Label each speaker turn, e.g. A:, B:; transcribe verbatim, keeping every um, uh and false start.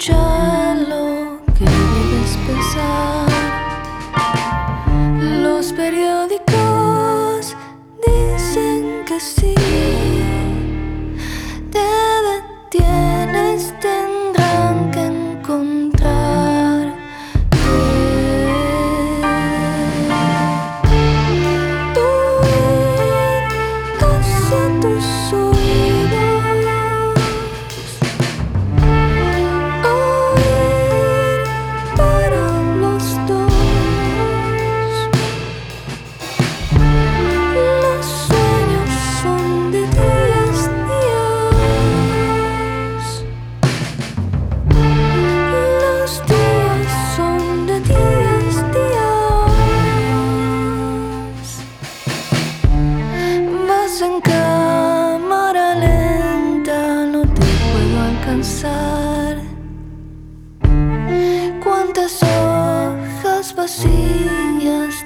A: escuchar lo que debes pensar. Los periódicos dicen que sí, te detienes, tendrán que encontrar. Tú ir hacia tus oídos, oír para los dos. Los sueños son de días, días. Los días son de días, días. Vas en cámara lenta, no te puedo alcanzar. ¿Cuántas hojas vacías